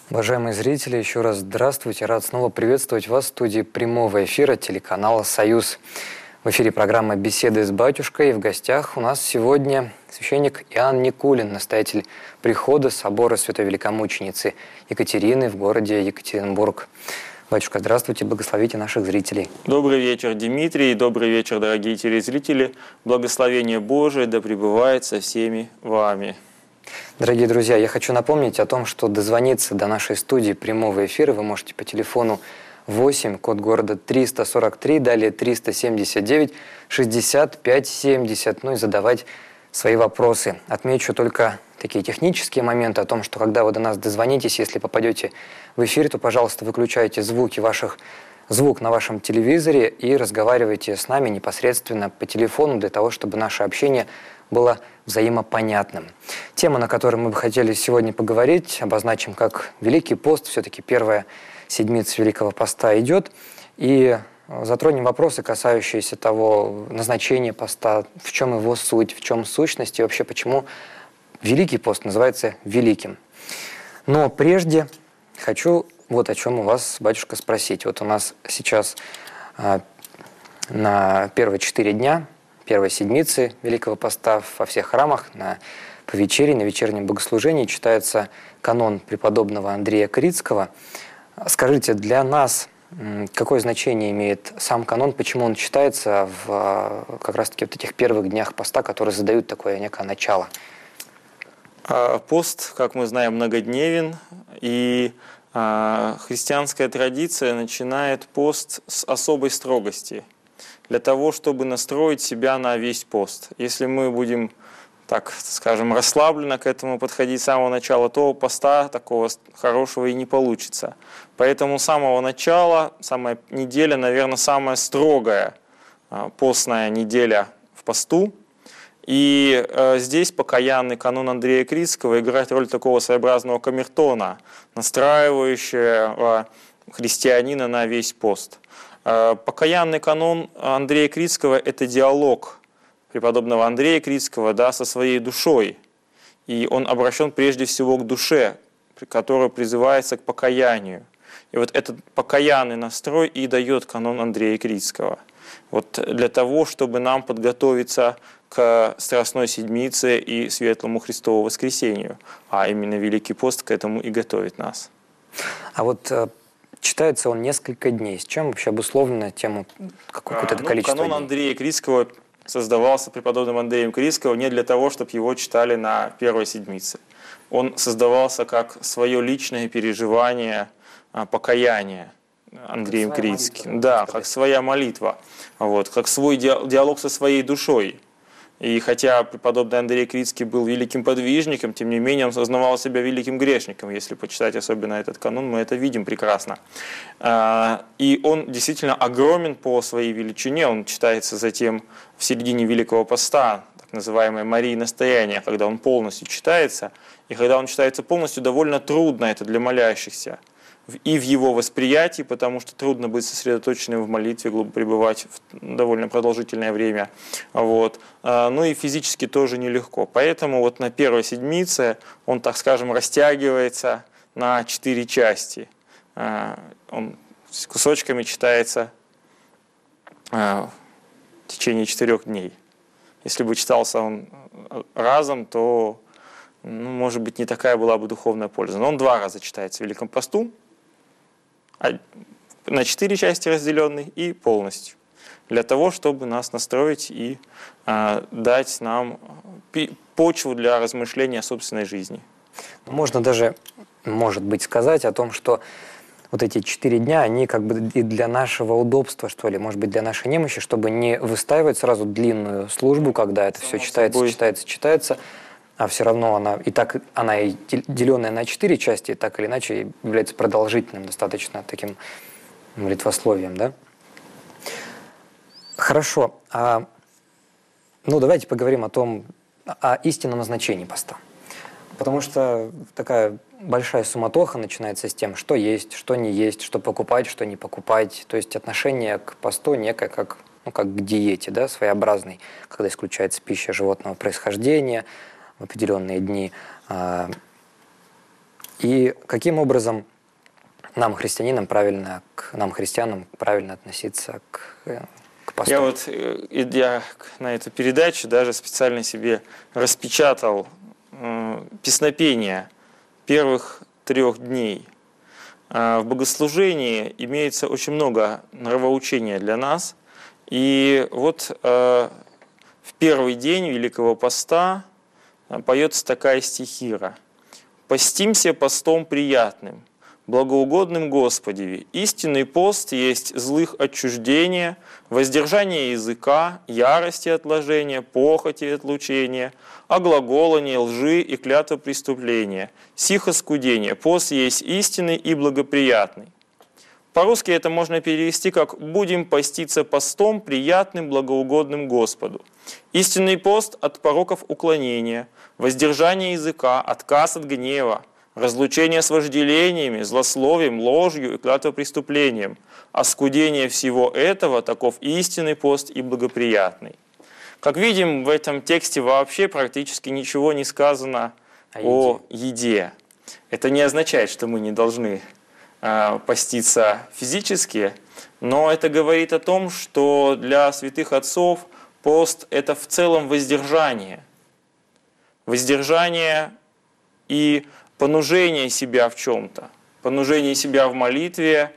Уважаемые зрители, еще раз здравствуйте. Рад снова приветствовать вас в студии прямого эфира телеканала «Союз». В эфире программа «Беседы с батюшкой». И в гостях у нас сегодня священник Иоанн Никулин, настоятель прихода собора Святой Великомученицы Екатерины в городе Екатеринбург. Батюшка, здравствуйте, благословите наших зрителей. Добрый вечер, Дмитрий, добрый вечер, дорогие телезрители. Благословение Божие да пребывает со всеми вами. Дорогие друзья, я хочу напомнить о том, что дозвониться до нашей студии прямого эфира вы можете по телефону 8, код города 343, далее 379, 65 70, ну и задавать свои вопросы. Отмечу только такие технические моменты о том, что когда вы до нас дозвонитесь, если попадете в эфир, то, пожалуйста, выключайте звук на вашем телевизоре и разговаривайте с нами непосредственно по телефону для того, чтобы наше общение было взаимопонятным. Тема, на которой мы бы хотели сегодня поговорить, обозначим как Великий пост, все-таки первая седмица Великого поста идет, и затронем вопросы, касающиеся того назначения поста, в чем его суть, в чем сущность и вообще почему Великий пост называется Великим. Но прежде хочу вот о чем у вас, батюшка, спросить. Вот у нас сейчас на первые 4 дня первой седмицы Великого поста во всех храмах по вечере, на вечернем богослужении читается канон преподобного Андрея Критского. Скажите, для нас какое значение имеет сам канон, почему он читается как раз-таки вот этих первых днях поста, которые задают такое некое начало? Пост, как мы знаем, многодневен, и христианская традиция начинает пост с особой строгости, для того, чтобы настроить себя на весь пост. Если мы будем, так скажем, расслабленно к этому подходить с самого начала, то поста такого хорошего и не получится. Поэтому с самого начала, самая неделя, наверное, самая строгая постная неделя в посту. И здесь покаянный канон Андрея Критского играет роль такого своеобразного камертона, настраивающего христианина на весь пост. Покаянный канон Андрея Критского – это диалог преподобного Андрея Критского, со своей душой. И он обращен прежде всего к душе, которая призывается к покаянию. И вот этот покаянный настрой и дает канон Андрея Критского. Вот для того, чтобы нам подготовиться к Страстной Седмице и Светлому Христову Воскресению. А именно Великий пост к этому и готовит нас. А вот читается он несколько дней. С чем вообще обусловлена тема какое-то количество канон дней? Андрея Критского создавался преподобным Андреем Критского не для того, чтобы его читали на первой седмице. Он создавался как свое личное переживание покаяния Андреем Критским. Да, как своя молитва, как свой диалог со своей душой. И хотя преподобный Андрей Критский был великим подвижником, тем не менее он сознавал себя великим грешником. Если почитать особенно этот канон, мы это видим прекрасно. И он действительно огромен по своей величине. Он читается затем в середине Великого поста, так называемое Марии настояние, когда он полностью читается. И когда он читается полностью, довольно трудно это для молящихся. И в его восприятии, потому что трудно быть сосредоточенным в молитве, глубоко пребывать в довольно продолжительное время. Ну и физически тоже нелегко. Поэтому на первой седмице он, так скажем, растягивается на 4 части. Он с кусочками читается в течение 4 дней. Если бы читался он разом, то, может быть, не такая была бы духовная польза. Но он 2 раза читается в Великом посту, на 4 части разделенный и полностью, для того, чтобы нас настроить и дать нам почву для размышления о собственной жизни. Можно даже, может быть, сказать о том, что вот эти 4 дня, они как бы и для нашего удобства, что ли, может быть, для нашей немощи, чтобы не выстаивать сразу длинную службу, когда это все читается, а все равно она и деленная на 4 части, так или иначе является продолжительным, достаточно таким молитвословием, да? Хорошо. Давайте поговорим о истинном назначении поста. Потому что такая большая суматоха начинается с тем, что есть, что не есть, что покупать, что не покупать. То есть отношение к посту некое как к диете, да, своеобразной, когда исключается пища животного происхождения в определенные дни, И каким образом нам, христианам, правильно относиться к посту? Я вот, идя на эту передачу, даже специально себе распечатал песнопения первых 3 дней. В богослужении имеется очень много нравоучения для нас. И вот в первый день Великого Поста поется такая стихира. «Постимся постом приятным, благоугодным Господеве. Истинный пост есть злых отчуждения, воздержание языка, ярости отложения, похоти отлучения, оглаголания, лжи и клятва преступления, сих оскудения. Пост есть истинный и благоприятный». По-русски это можно перевести как «будем поститься постом, приятным, благоугодным Господу». Истинный пост от пороков уклонения, воздержание языка, отказ от гнева, разлучение с вожделениями, злословием, ложью и клятвопреступлением. Оскудение всего этого, таков истинный пост и благоприятный. Как видим, в этом тексте вообще практически ничего не сказано о еде. Это не означает, что мы не должны поститься физически, но это говорит о том, что для святых отцов пост – это в целом воздержание. Воздержание и понужение себя в чем-то. Понужение себя в молитве,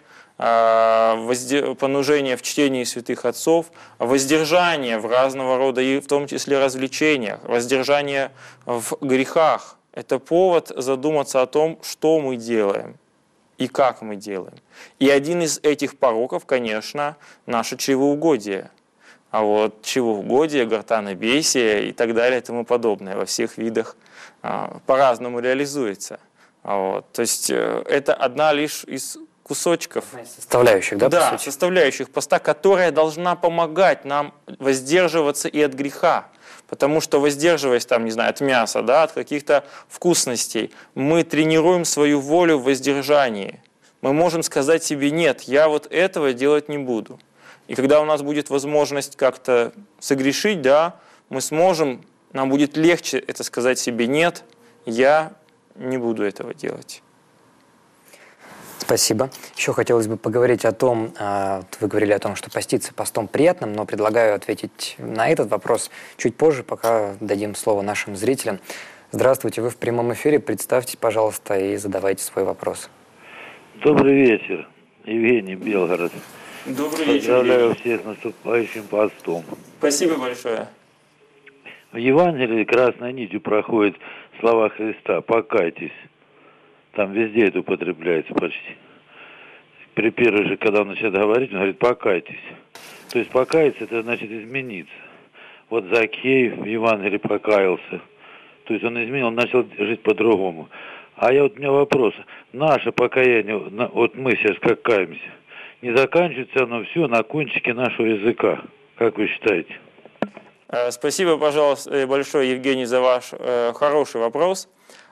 понужение в чтении святых отцов, воздержание в разного рода, и в том числе развлечениях, воздержание в грехах. Это повод задуматься о том, что мы делаем и как мы делаем. И один из этих пороков, конечно, наше чревоугодие. А вот чревоугодие, гортанобесие и так далее и тому подобное во всех видах по-разному реализуется. То есть это одна лишь из кусочков. Составляющих, да? Да, составляющих поста, которая должна помогать нам воздерживаться и от греха. Потому что, воздерживаясь там, не знаю, от мяса, да, от каких-то вкусностей, мы тренируем свою волю в воздержании. Мы можем сказать себе: нет, я вот этого делать не буду. И когда у нас будет возможность как-то согрешить, да, мы сможем, нам будет легче это сказать себе: нет, я не буду этого делать. Спасибо. Еще хотелось бы поговорить о том, вы говорили о том, что поститься постом приятным, но предлагаю ответить на этот вопрос чуть позже, пока дадим слово нашим зрителям. Здравствуйте, вы в прямом эфире, представьтесь, пожалуйста, и задавайте свой вопрос. Добрый вечер, Евгений, Белгород. Добрый вечер. Поздравляю всех с наступающим постом. Спасибо большое. В Евангелии красной нитью проходят слова Христа: «Покайтесь». Там везде это употребляется почти. При первой же, когда он начинает говорить, он говорит: «Покайтесь». То есть покаяться — это значит измениться. Вот Закхей в Евангелии покаялся. То есть он изменил, он начал жить по-другому. А у меня вопрос. Наше покаяние, вот мы сейчас как каемся, не заканчивается оно все на кончике нашего языка? Как вы считаете? Спасибо, пожалуйста, большое, Евгений, за ваш хороший вопрос.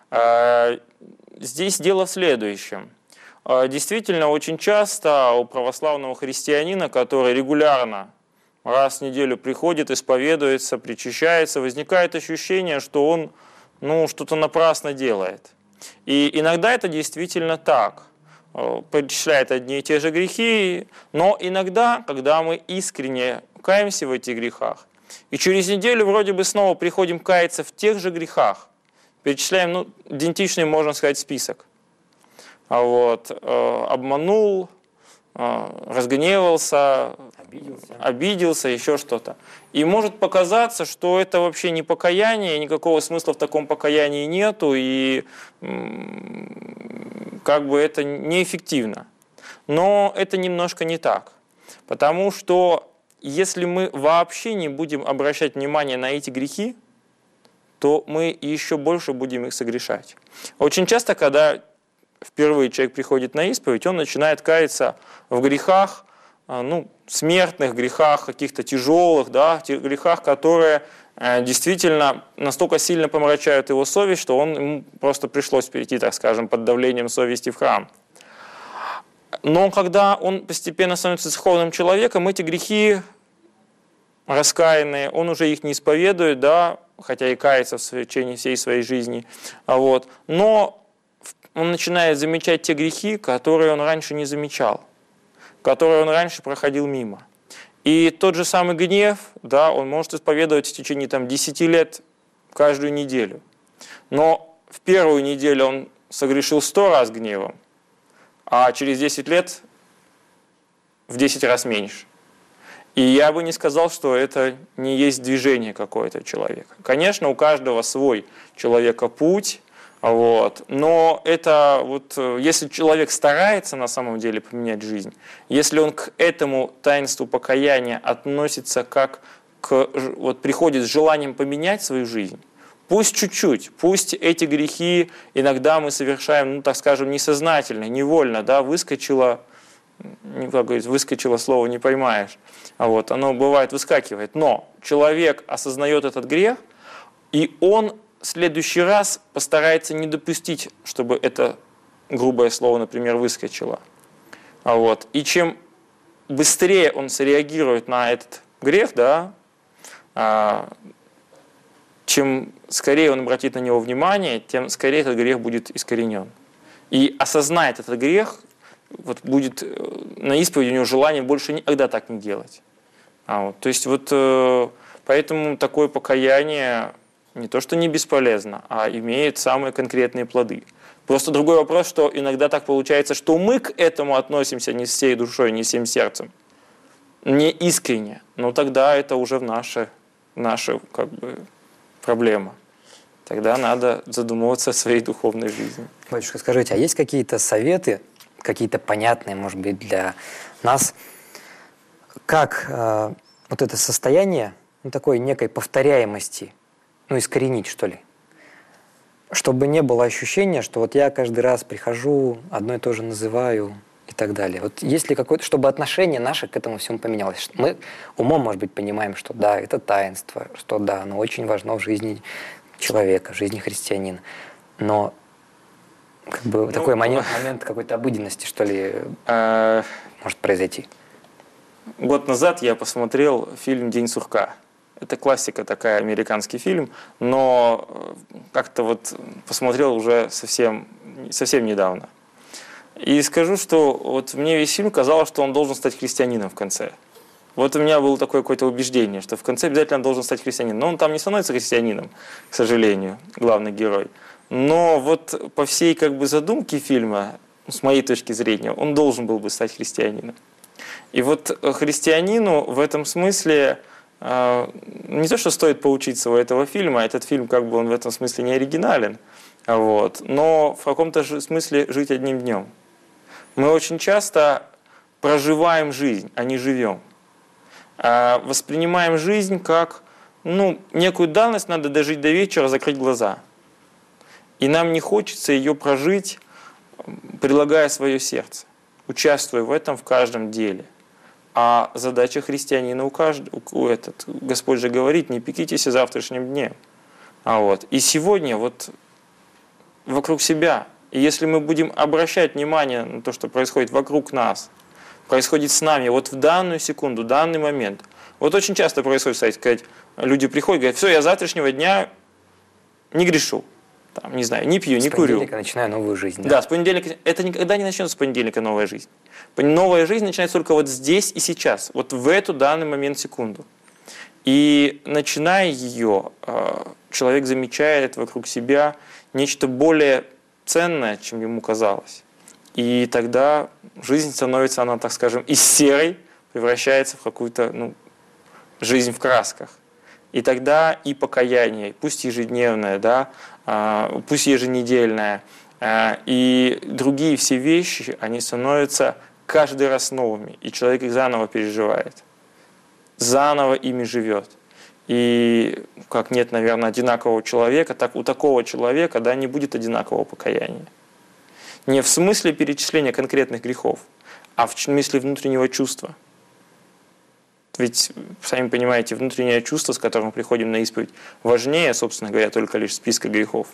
Здесь дело в следующем. Действительно, очень часто у православного христианина, который регулярно раз в неделю приходит, исповедуется, причащается, возникает ощущение, что он что-то напрасно делает. И иногда это действительно так. Перечисляет одни и те же грехи, но иногда, когда мы искренне каемся в этих грехах, и через неделю вроде бы снова приходим каяться в тех же грехах, перечисляем идентичный, можно сказать, список. Обманул, разгневался, обиделся, еще что-то. И может показаться, что это вообще не покаяние, никакого смысла в таком покаянии нету, и как бы это неэффективно. Но это немножко не так. Потому что если мы вообще не будем обращать внимание на эти грехи, то мы еще больше будем их согрешать. Очень часто, когда впервые человек приходит на исповедь, он начинает каяться в грехах, смертных грехах, каких-то тяжелых, да, грехах, которые действительно настолько сильно помрачают его совесть, что ему просто пришлось перейти, так скажем, под давлением совести в храм. Но когда он постепенно становится духовным человеком, эти грехи раскаянные, он уже их не исповедует, да, хотя и кается в течение всей своей жизни. Но он начинает замечать те грехи, которые он раньше не замечал, которые он раньше проходил мимо. И тот же самый гнев, да, он может исповедовать в течение 10 лет каждую неделю. Но в первую неделю он согрешил 100 раз гневом, а через 10 лет в 10 раз меньше. И я бы не сказал, что это не есть движение какое-то человека. Конечно, у каждого свой человека путь, вот, но это если человек старается на самом деле поменять жизнь, если он к этому таинству покаяния относится как приходит с желанием поменять свою жизнь, пусть чуть-чуть, пусть эти грехи иногда мы совершаем, так скажем, несознательно, невольно, да, выскочило слово не поймаешь, оно бывает выскакивает, но человек осознает этот грех, и он в следующий раз постарается не допустить, чтобы это грубое слово, например, выскочило. И чем быстрее он среагирует на этот грех, да, чем скорее он обратит на него внимание, тем скорее этот грех будет искоренен. И осознает этот грех, будет на исповеди у него желание больше никогда так не делать. То есть поэтому такое покаяние не то что не бесполезно, а имеет самые конкретные плоды. Просто другой вопрос, что иногда так получается, что мы к этому относимся не всей душой, не всем сердцем, не искренне. Но тогда это уже наша проблема. Тогда надо задумываться о своей духовной жизни. Батюшка, скажите, а есть какие-то советы, какие-то понятные, может быть, для нас, как это состояние такой некой повторяемости, искоренить, что ли? Чтобы не было ощущения, что я каждый раз прихожу, одно и то же называю и так далее. Есть ли какое-то, чтобы отношение наше к этому всему поменялось? Мы умом, может быть, понимаем, что да, это таинство, что да, оно очень важно в жизни человека, в жизни христианина. Но такой момент какой-то обыденности, что ли, может произойти. Год назад я посмотрел фильм «День сурка». Это классика такая, американский фильм, но как-то посмотрел уже совсем недавно. И скажу, что мне весь фильм казалось, что он должен стать христианином в конце. У меня было такое какое-то убеждение, что в конце обязательно он должен стать христианином. Но он там не становится христианином, к сожалению, главный герой. Но по всей задумке фильма, с моей точки зрения, он должен был бы стать христианином. И христианину в этом смысле не то, что стоит поучиться у этого фильма, этот фильм он в этом смысле не оригинален, но в каком-то смысле жить одним днем. Мы очень часто проживаем жизнь, а не живем. Воспринимаем жизнь как некую данность, надо дожить до вечера, закрыть глаза. И нам не хочется ее прожить, прилагая свое сердце, участвуя в этом в каждом деле. А задача христианина Господь же говорит, не пекитесь о завтрашнем дне. И сегодня вокруг себя, и если мы будем обращать внимание на то, что происходит вокруг нас, происходит с нами, в данную секунду, данный момент. Очень часто происходит, сказать, люди приходят, говорят, все, я завтрашнего дня не грешу. Не знаю, не пью, не курю. С понедельника начинаю новую жизнь. Да, с понедельника. Это никогда не начнется с понедельника новая жизнь. Новая жизнь начинается только здесь и сейчас, в эту данный момент, секунду. И начиная ее, человек замечает вокруг себя нечто более ценное, чем ему казалось. И тогда жизнь становится, она, так скажем, из серой превращается в какую-то жизнь в красках. И тогда и покаяние, пусть ежедневное, да, пусть еженедельное, и другие все вещи, они становятся каждый раз новыми, и человек их заново переживает, заново ими живет. И как нет, наверное, одинакового человека, так у такого человека, да, не будет одинакового покаяния. Не в смысле перечисления конкретных грехов, а в смысле внутреннего чувства. Ведь, сами понимаете, внутреннее чувство, с которым мы приходим на исповедь, важнее, собственно говоря, только лишь списка грехов.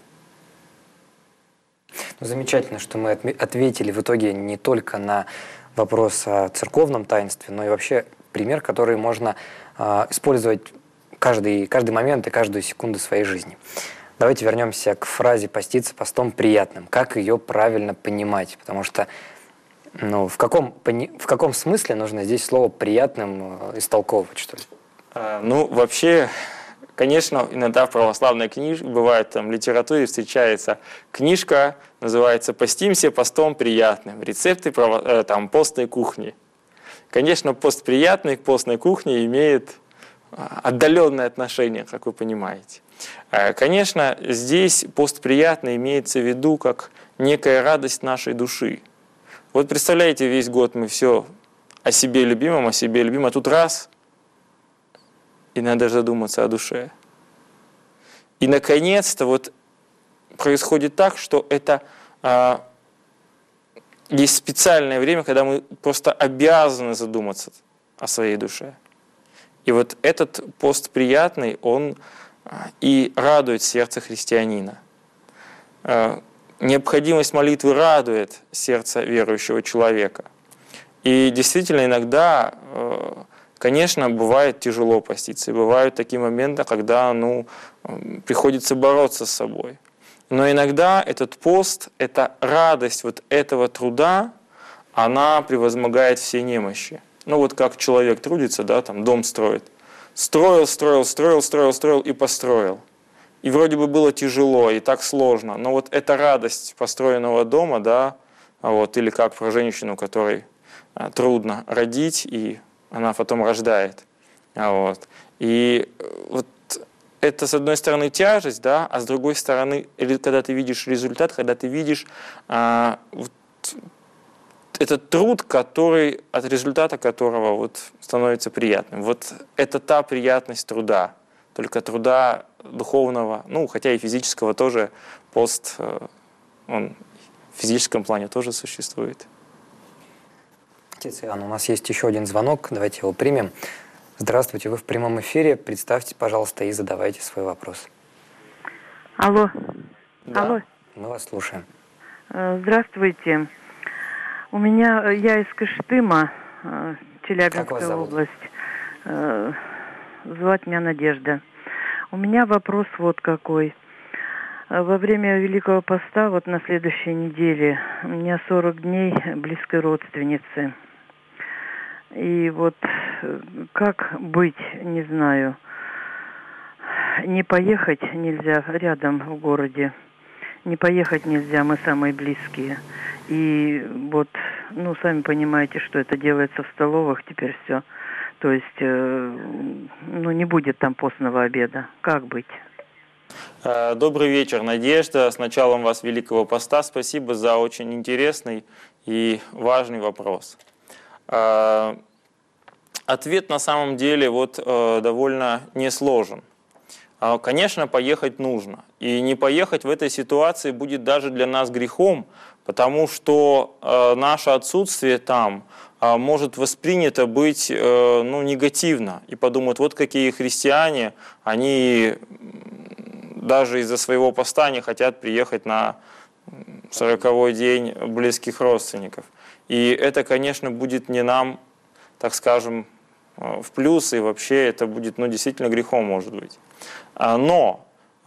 Замечательно, что мы ответили в итоге не только на вопрос о церковном таинстве, но и вообще пример, который можно использовать каждый момент и каждую секунду своей жизни. Давайте вернемся к фразе «поститься постом приятным». Как ее правильно понимать? Потому что ну, в каком смысле нужно здесь слово «приятным» истолковывать, что ли? Ну, вообще, конечно, иногда в православной книжке, бывает там в литературе встречается книжка, называется «Постимся постом приятным. Рецепты там, постной кухни». Конечно, пост приятный к постной кухне имеет отдаленное отношение, как вы понимаете. Конечно, здесь пост приятный имеется в виду как некая радость нашей души. Вот представляете, весь год мы все о себе любимом, а тут раз, и надо задуматься о душе. И, наконец-то, вот происходит так, что это есть специальное время, когда мы просто обязаны задуматься о своей душе. И вот этот пост приятный, он и радует сердце христианина. Необходимость молитвы радует сердце верующего человека. И действительно иногда, конечно, бывает тяжело поститься. И бывают такие моменты, когда приходится бороться с собой. Но иногда этот пост, эта радость вот этого труда, она превозмогает все немощи. Ну вот как человек трудится, да, там дом строит. Строил и построил. И вроде бы было тяжело и так сложно, но вот эта радость построенного дома, да, вот, или как про женщину, которой трудно родить, и она потом рождает. Вот. И вот это, с одной стороны, тяжесть, да, а с другой стороны, когда ты видишь результат, когда ты видишь вот, этот труд, от результата которого вот становится приятным. Вот это та приятность труда, только труда духовного, хотя и физического тоже, пост, он в физическом плане тоже существует. Отец Иоанн, у нас есть еще один звонок, давайте его примем. Здравствуйте, вы в прямом эфире, представьте, пожалуйста, и задавайте свой вопрос. Алло. Да. Алло. Мы вас слушаем. Здравствуйте. Я из Кыштыма, Челябинская область. Звать меня Надежда. У меня вопрос вот какой. Во время Великого Поста, вот на следующей неделе, у меня 40 дней близкой родственницы. И вот как быть, не знаю. Не поехать нельзя рядом в городе. Не поехать нельзя, мы самые близкие. И вот, сами понимаете, что это делается в столовых теперь все. То есть, не будет там постного обеда. Как быть? Добрый вечер, Надежда. С началом вас Великого Поста. Спасибо за очень интересный и важный вопрос. Ответ на самом деле довольно несложен. Конечно, поехать нужно. И не поехать в этой ситуации будет даже для нас грехом, потому что наше отсутствие там может воспринято быть негативно. И подумают, вот какие христиане, они даже из-за своего поста не хотят приехать на 40-й день близких родственников. И это, конечно, будет не нам, так скажем, в плюс, и вообще это будет действительно грехом, может быть. Но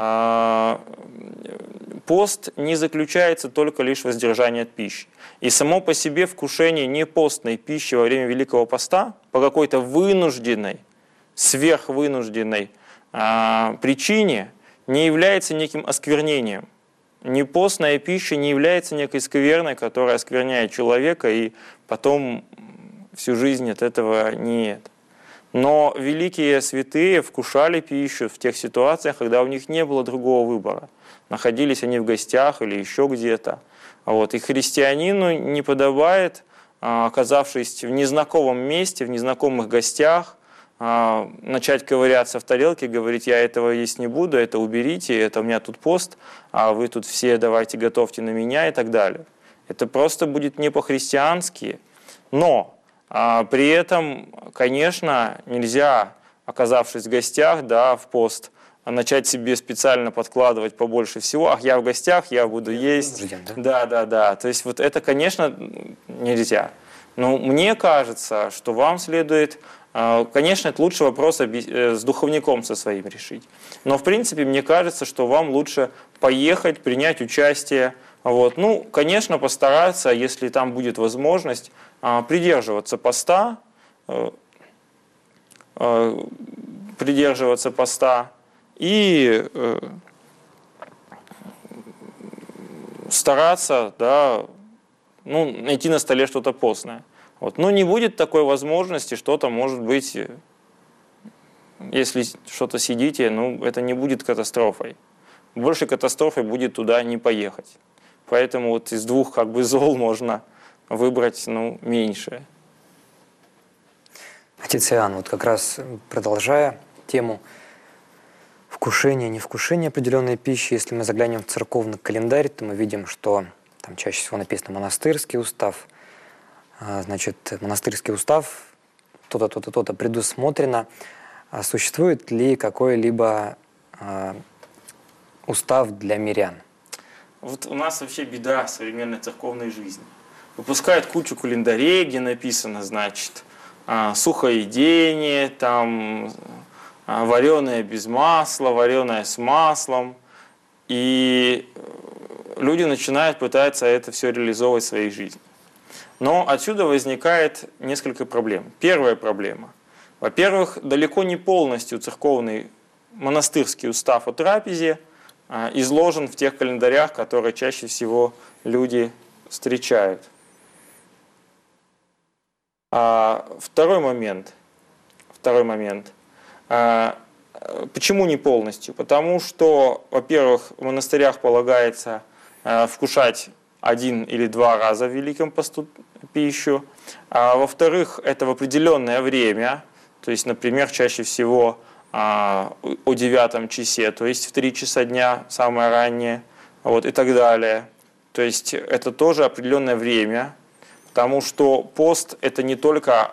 пост не заключается только лишь в воздержании от пищи. И само по себе вкушение непостной пищи во время Великого Поста по какой-то вынужденной, сверхвынужденной причине не является неким осквернением. Непостная пища не является некой скверной, которая оскверняет человека, и потом всю жизнь от этого нет. Но великие святые вкушали пищу в тех ситуациях, когда у них не было другого выбора. Находились они в гостях или еще где-то. И христианину не подобает, оказавшись в незнакомом месте, в незнакомых гостях, начать ковыряться в тарелке, говорить, я этого есть не буду, это уберите, это у меня тут пост, а вы тут все давайте готовьте на меня и так далее. Это просто будет не по-христиански. Но при этом, конечно, нельзя, оказавшись в гостях, в пост, начать себе специально подкладывать побольше всего. Ах, я в гостях, я буду есть. Да. То есть это, конечно, нельзя. Но мне кажется, что вам следует Конечно, это лучше вопрос с духовником со своим решить. Но, в принципе, мне кажется, что вам лучше поехать, принять участие. Вот. Ну, конечно, постараться, если там будет возможность, придерживаться поста, и стараться, да, ну, найти на столе что-то постное. Вот. Но не будет такой возможности, что-то может быть, если что-то съедите, ну, это не будет катастрофой. Больше катастрофой будет туда не поехать. Поэтому вот из двух как бы зол можно выбрать, ну, меньшее. Отец Иоанн, вот как раз продолжая тему вкушения, невкушения определенной пищи, если мы заглянем в церковный календарь, то мы видим, что там чаще всего написано монастырский устав. Значит, монастырский устав, то-то, то-то, то-то предусмотрено. А существует ли какой-либо устав для мирян? Вот у нас вообще беда современной церковной жизни. Выпускают кучу календарей, где написано, значит, сухоедение, там, вареное без масла, вареное с маслом. И люди начинают пытаться это все реализовывать в своей жизни. Но отсюда возникает несколько проблем. Первая проблема. Во-первых, далеко не полностью церковный монастырский устав о трапезе изложен в тех календарях, которые чаще всего люди встречают. Второй момент. Почему не полностью? Потому что, во-первых, в монастырях полагается вкушать 1 или 2 раза в Великом посту пищу. А во-вторых, это в определенное время, то есть, например, чаще всего о 9 часе, то есть в 3 часа дня, самое раннее, вот, и так далее. То есть это тоже определенное время, потому что пост – это не только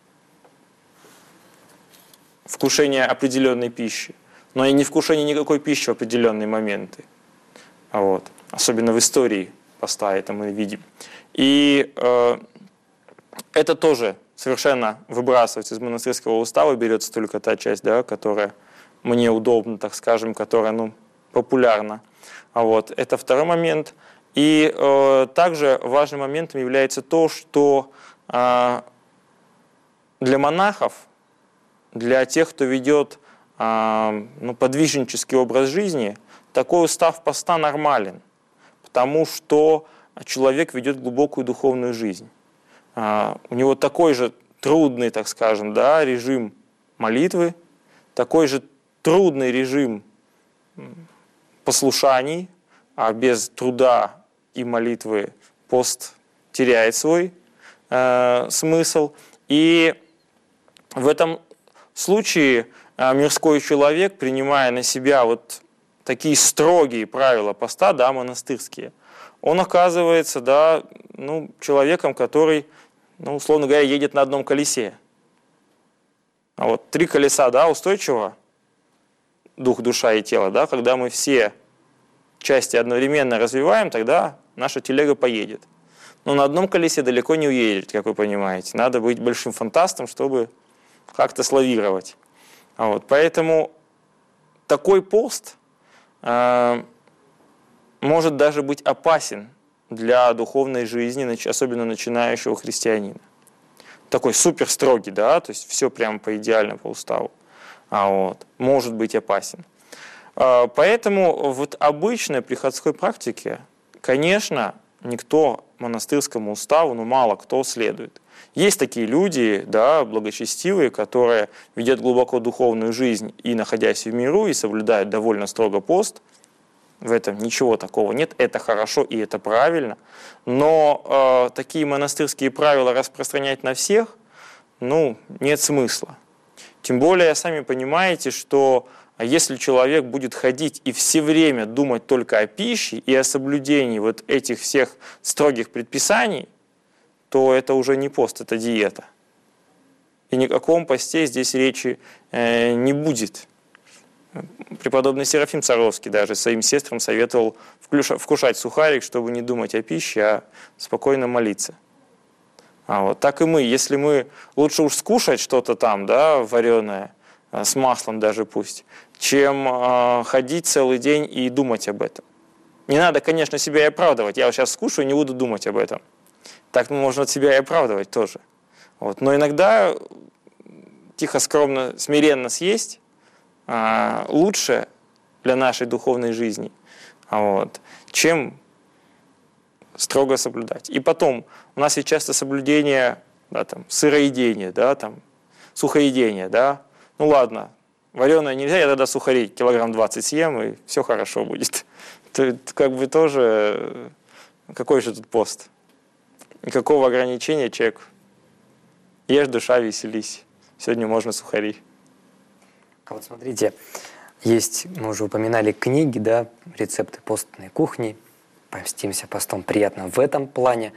вкушение определенной пищи, но и не вкушение никакой пищи в определенные моменты. Вот. Особенно в истории поста это мы видим. И это тоже совершенно выбрасывается из монастырского устава, берется только та часть, да, которая мне удобна, так скажем, которая, ну, популярна. Вот. Это второй момент. И также важным моментом является то, что для монахов, для тех, кто ведет подвижнический образ жизни, такой устав поста нормален, потому что человек ведет глубокую духовную жизнь. У него такой же трудный, так скажем, да, режим молитвы, такой же трудный режим послушаний, а без труда и молитвы пост теряет свой смысл. И в этом случае мирской человек, принимая на себя вот такие строгие правила поста, да, монастырские, он оказывается, да, ну, человеком, который, ну, условно говоря, едет на одном колесе. А вот 3 колеса, да, устойчиво, дух, душа и тело, да, когда мы все части одновременно развиваем, тогда наша телега поедет. Но на одном колесе далеко не уедет, как вы понимаете. Надо быть большим фантастом, чтобы как-то славировать. Вот. Поэтому такой пост может даже быть опасен для духовной жизни, особенно начинающего христианина. Такой супер строгий, да, то есть все прямо по идеально по уставу. Вот. Может быть опасен. Поэтому в обычной приходской практике, конечно, никто монастырскому уставу, ну, мало кто следует. Есть такие люди, да, благочестивые, которые ведут глубоко духовную жизнь и, находясь в миру, и соблюдают довольно строго пост. В этом ничего такого нет, это хорошо и это правильно. Но такие монастырские правила распространять на всех, ну, нет смысла. Тем более, сами понимаете, что если человек будет ходить и все время думать только о пище и о соблюдении вот этих всех строгих предписаний, то это уже не пост, это диета. И ни о каком посте здесь речи не будет. Преподобный Серафим Саровский даже своим сестрам советовал вкушать сухарик, чтобы не думать о пище, а спокойно молиться. Вот. Так и мы. Если мы лучше уж скушать что-то там, да, вареное, с маслом даже пусть, чем ходить целый день и думать об этом. Не надо, конечно, себя и оправдывать. Я вот сейчас скушаю и не буду думать об этом. Так можно себя и оправдывать тоже. Вот. Но иногда тихо, скромно, смиренно съесть лучше для нашей духовной жизни, вот, чем строго соблюдать. И потом, у нас есть часто соблюдение, да, там, сыроедения, да, там, сухоедения, да. Ну ладно, вареное нельзя, я тогда сухарей килограмм 20 съем, и все хорошо будет. Это как бы тоже, какой же тут пост? Никакого ограничения, человек. Ешь, душа, веселись. Сегодня можно сухари. А вот смотрите, есть, мы уже упоминали книги, да, рецепты постной кухни. Постимся постом приятно в этом плане.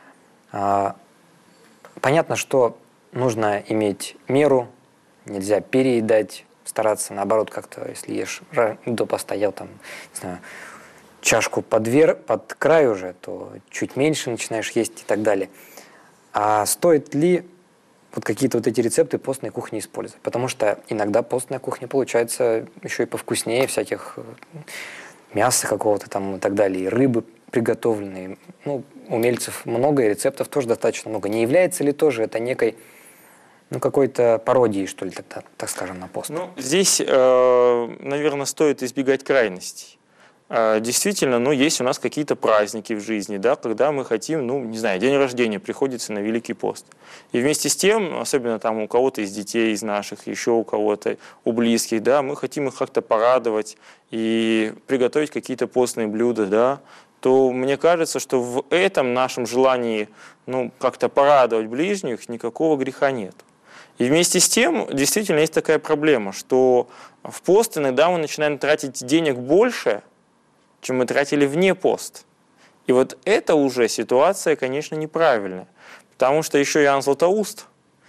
Понятно, что нужно иметь меру, нельзя переедать, стараться, наоборот, как-то, если ешь до поста, ел там, не знаю, чашку под край уже, то чуть меньше начинаешь есть и так далее. А стоит ли вот какие-то вот эти рецепты постной кухни использовать? Потому что иногда постная кухня получается еще и повкуснее всяких мяса какого-то там и так далее, и рыбы приготовленные. Ну, умельцев много, и рецептов тоже достаточно много. Не является ли тоже это некой, ну, какой-то пародией, что ли, так скажем, на пост? Ну, здесь, наверное, стоит избегать крайностей. Действительно, ну, есть у нас какие-то праздники в жизни, да, когда мы хотим, ну, не знаю, день рождения приходится на Великий пост. И вместе с тем, особенно там у кого-то из детей, из наших, еще у кого-то, у близких, да, мы хотим их как-то порадовать и приготовить какие-то постные блюда, да, то мне кажется, что в этом нашем желании, ну, как-то порадовать ближних никакого греха нет. И вместе с тем, действительно, есть такая проблема, что в пост иногда мы начинаем тратить денег больше, чем мы тратили вне пост. И вот это уже ситуация, конечно, неправильная. Потому что еще Иоанн Златоуст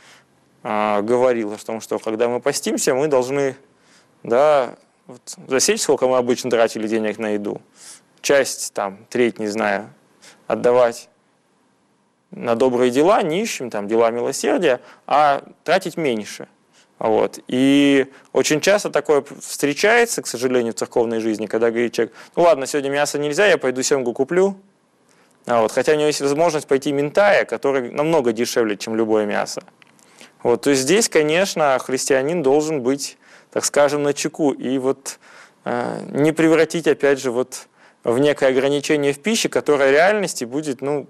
говорил о том, что когда мы постимся, мы должны, да, вот, засечь, сколько мы обычно тратили денег на еду. Часть, там, треть, не знаю, отдавать на добрые дела, нищим, там, дела милосердия, а тратить меньше. Вот. И очень часто такое встречается, к сожалению, в церковной жизни, когда говорит человек: ну ладно, сегодня мясо нельзя, я пойду семгу куплю. Вот. Хотя у него есть возможность пойти минтая, который намного дешевле, чем любое мясо. Вот. То есть здесь, конечно, христианин должен быть, так скажем, начеку и вот не превратить, опять же, вот в некое ограничение в пище, которое в реальности будет, ну,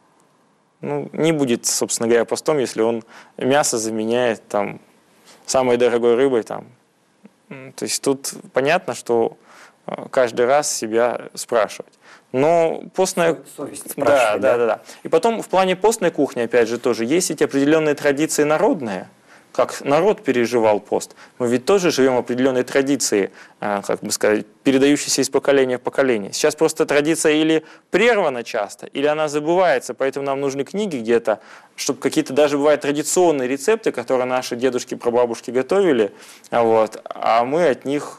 не будет, собственно говоря, постом, если он мясо заменяет там самой дорогой рыбой. Там. То есть тут понятно, что каждый раз себя спрашивать. Но постная... Совесть спрашивать, да. И потом в плане постной кухни, опять же, тоже есть эти определенные традиции народные, как народ переживал пост. Мы ведь тоже живем в определенной традиции, как бы сказать, передающейся из поколения в поколение. Сейчас просто традиция или прервана часто, или она забывается, поэтому нам нужны книги где-то, чтобы какие-то даже бывают традиционные рецепты, которые наши дедушки, прабабушки готовили, вот, а мы от них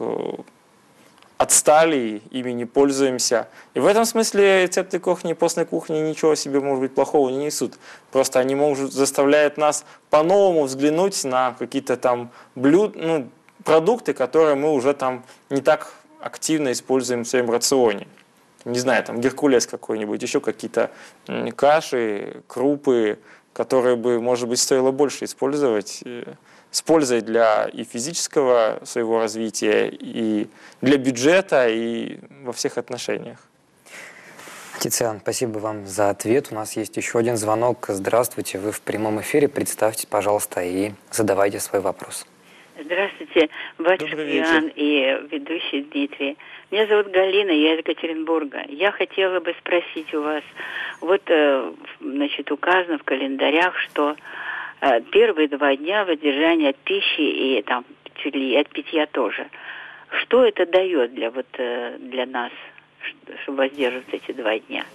отстали, ими не пользуемся. И в этом смысле рецепты кухни, постной кухни ничего себе, может быть, плохого не несут. Просто они заставляют нас по-новому взглянуть на какие-то там продукты, которые мы уже там не так активно используем в своем рационе. Не знаю, там геркулес какой-нибудь, еще какие-то каши, крупы, которые бы, может быть, стоило больше использовать с пользой для и физического своего развития, и для бюджета, и во всех отношениях. Отец Иоанн, спасибо вам за ответ. У нас есть еще один звонок. Здравствуйте, вы в прямом эфире. Представьтесь, пожалуйста, и задавайте свой вопрос. Здравствуйте, батюшка Иоанн и ведущий Дмитрий. Меня зовут Галина, я из Екатеринбурга. Я хотела бы спросить у вас, вот, значит, указано в календарях, что первые 2 дня воздержания от пищи и там чуть ли от питья тоже. Что это дает для нас, чтобы воздерживаться эти 2 дня?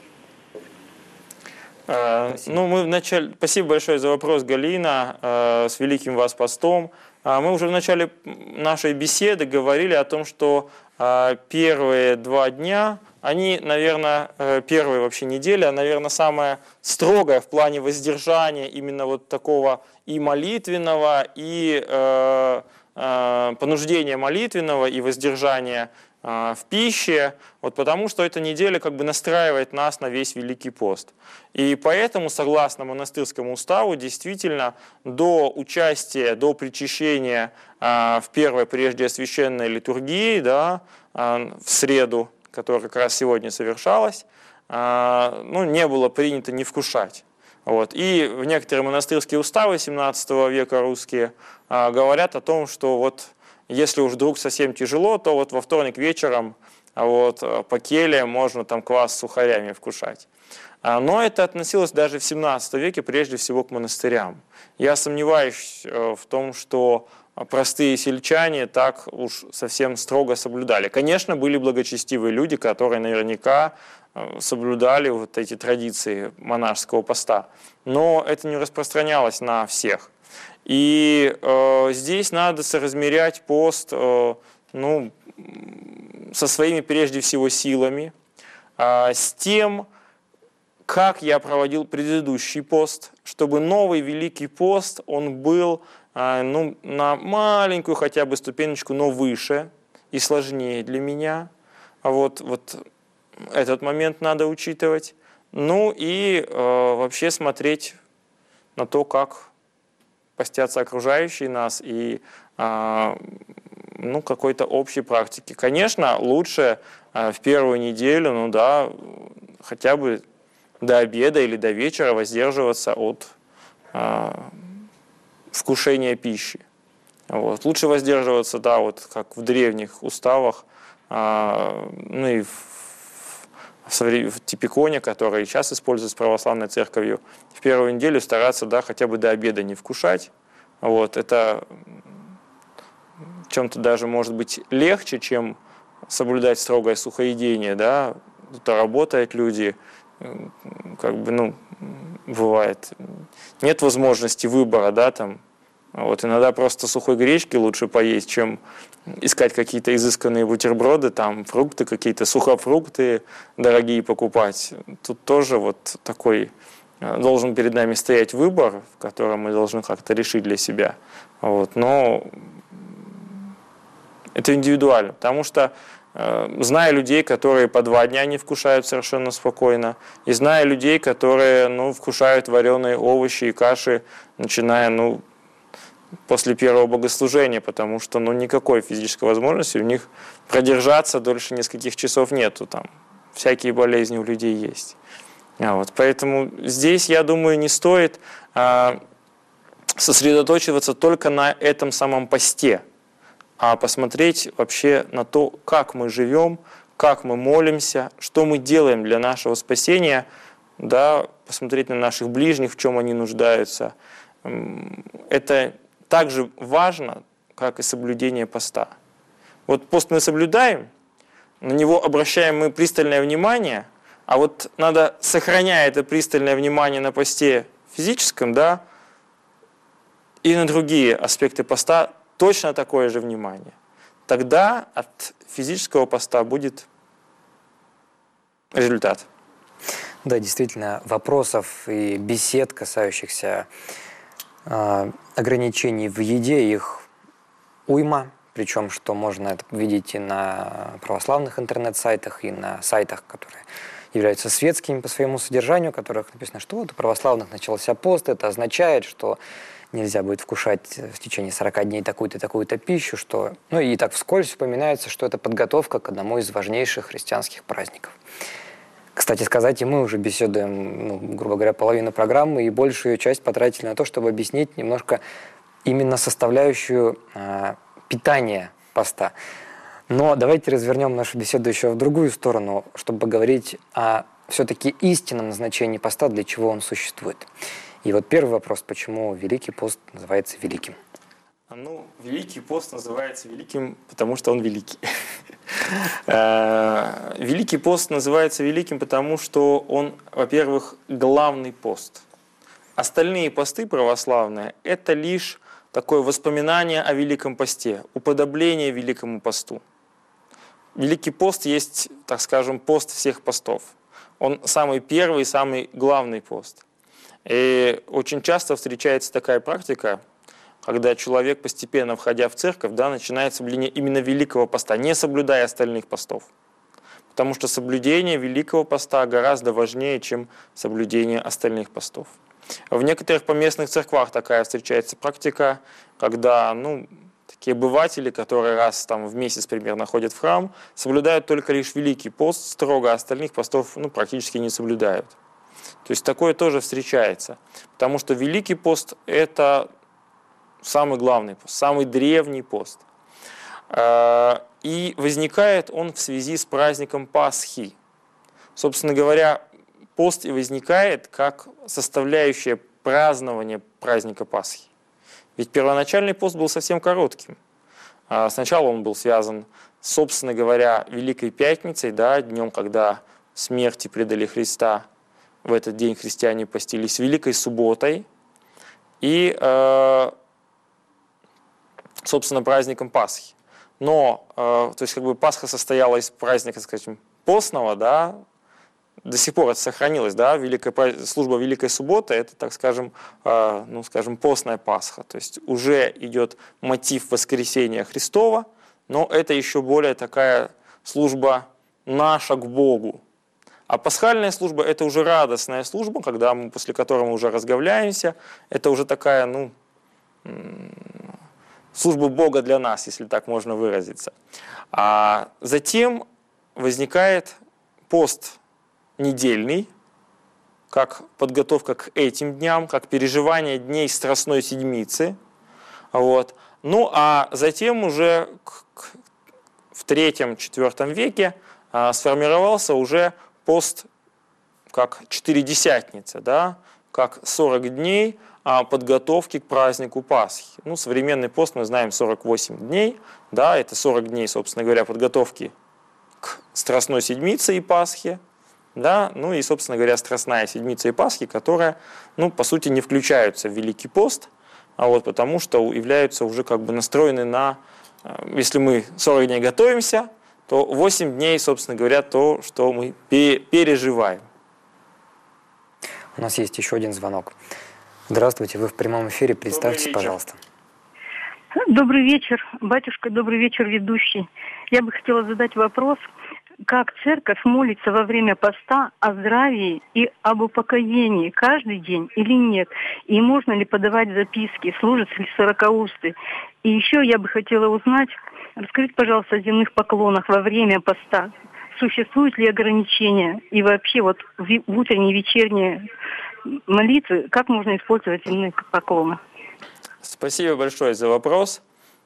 Спасибо большое за вопрос, Галина, с великим вас постом. Мы уже в начале нашей беседы говорили о том, что первые 2 дня, они, наверное, первые вообще неделя, наверное, самая строгая в плане воздержания именно вот такого и молитвенного, и понуждения молитвенного, и воздержания в пище, вот потому что эта неделя как бы настраивает нас на весь Великий пост. И поэтому, согласно монастырскому уставу, действительно до участия, до причащения в первой прежде священной литургии, да, в среду, которая как раз сегодня совершалась, не было принято не вкушать. Вот. И в некоторые монастырские уставы 17 века русские говорят о том, что вот если уж вдруг совсем тяжело, то вот во вторник вечером вот, по келье можно там квас с сухарями вкушать. Но это относилось даже в 17 веке прежде всего к монастырям. Я сомневаюсь в том, что простые сельчане так уж совсем строго соблюдали. Конечно, были благочестивые люди, которые наверняка соблюдали вот эти традиции монашеского поста, но это не распространялось на всех. И здесь надо соразмерять пост со своими прежде всего силами, с тем, как я проводил предыдущий пост, чтобы новый Великий пост, он был на маленькую хотя бы ступенечку, но выше и сложнее для меня. Вот этот момент надо учитывать. Ну и вообще смотреть на то, как постятся окружающие нас и какой-то общей практики. Конечно, лучше в первую неделю, хотя бы до обеда или до вечера воздерживаться от вкушения пищи. Вот. Лучше воздерживаться, как в древних уставах, и в типиконе, который сейчас используется православной церковью, в первую неделю стараться хотя бы до обеда не вкушать. Вот. Это в чем-то даже может быть легче, чем соблюдать строгое сухоедение. Да? Тут работают люди, бывает, нет возможности выбора, Вот иногда просто сухой гречки лучше поесть, чем искать какие-то изысканные бутерброды, фрукты какие-то, сухофрукты дорогие покупать. Тут тоже такой должен перед нами стоять выбор, в котором мы должны как-то решить для себя. Но это индивидуально, потому что зная людей, которые по 2 дня не вкушают совершенно спокойно, и зная людей, которые вкушают вареные овощи и каши, начиная после первого богослужения, потому что никакой физической возможности у них продержаться дольше нескольких часов нету. Всякие болезни у людей есть. Поэтому здесь, я думаю, не стоит сосредоточиваться только на этом самом посте, а посмотреть вообще на то, как мы живем, как мы молимся, что мы делаем для нашего спасения, посмотреть на наших ближних, в чем они нуждаются. Это так же важно, как и соблюдение поста. Пост мы соблюдаем, на него обращаем мы пристальное внимание, а надо, сохраняя это пристальное внимание на посте физическом, и на другие аспекты поста точно такое же внимание. Тогда от физического поста будет результат. Да, действительно, вопросов и бесед, касающихся ограничений в еде, их уйма, причем что можно это видеть и на православных интернет-сайтах, и на сайтах, которые являются светскими по своему содержанию, в которых написано, что у православных начался пост, это означает, что нельзя будет вкушать в течение 40 дней такую-то, такую-то пищу, что, и так вскользь упоминается, что это подготовка к одному из важнейших христианских праздников. Кстати сказать, и мы уже беседуем, грубо говоря, половину программы и большую часть потратили на то, чтобы объяснить немножко именно составляющую питания поста. Но давайте развернем нашу беседу еще в другую сторону, чтобы поговорить о все-таки истинном назначении поста, для чего он существует. И первый вопрос, почему Великий пост называется великим? Великий пост называется великим, потому что он великий. Великий пост называется великим, потому что он, во-первых, главный пост. Остальные посты православные – это лишь такое воспоминание о Великом посте, уподобление Великому посту. Великий пост есть, так скажем, пост всех постов. Он самый первый, самый главный пост. И очень часто встречается такая практика, когда человек, постепенно входя в церковь, да, начинает соблюдение именно Великого поста, не соблюдая остальных постов. Потому что соблюдение Великого поста гораздо важнее, чем соблюдение остальных постов. В некоторых поместных церквах такая встречается практика, когда такие обыватели, которые раз в месяц примерно ходят в храм, соблюдают только лишь Великий пост строго, а остальных постов практически не соблюдают. То есть такое тоже встречается. Потому что Великий пост – это самый главный пост, самый древний пост. И возникает он в связи с праздником Пасхи. Собственно говоря, пост и возникает как составляющая празднования праздника Пасхи. Ведь первоначальный пост был совсем коротким. Сначала он был связан, собственно говоря, Великой Пятницей, да, днем, когда смерти предали Христа. В этот день христиане постились, Великой Субботой и, собственно, праздником Пасхи. Но, то есть, Пасха состояла из праздника, скажем, постного, да, до сих пор это сохранилось, да, служба Великой Субботы, это, так скажем, постная Пасха. То есть уже идет мотив воскресения Христова, но это еще более такая служба наша к Богу. А пасхальная служба – это уже радостная служба, после которой мы уже разговляемся. Это уже такая, служба Бога для нас, если так можно выразиться. А затем возникает пост недельный, как подготовка к этим дням, как переживание дней Страстной Седмицы. Вот. А затем уже в III-IV веке сформировался уже пост как Четыредесятница, да, как 40 дней подготовки к празднику Пасхи. Современный пост мы знаем 48 дней, да, это 40 дней, собственно говоря, подготовки к Страстной Седмице и Пасхе, да, и, собственно говоря, Страстная Седмица и Пасхи, которые, по сути, не включаются в Великий пост, потому что являются уже настроены на, если мы 40 дней готовимся, то 8 дней, собственно говоря, то, что мы переживаем. У нас есть еще один звонок. Здравствуйте, вы в прямом эфире, представьтесь, пожалуйста. Добрый вечер, батюшка, добрый вечер, ведущий. Я бы хотела задать вопрос, как церковь молится во время поста о здравии и об упокоении каждый день или нет? И можно ли подавать записки, служатся ли сорокаусты? И еще я бы хотела узнать, расскажите, пожалуйста, о земных поклонах во время поста. Существуют ли ограничения? И вообще в утренние и вечерние молитвы, как можно использовать земные поклоны? Спасибо большое за вопрос.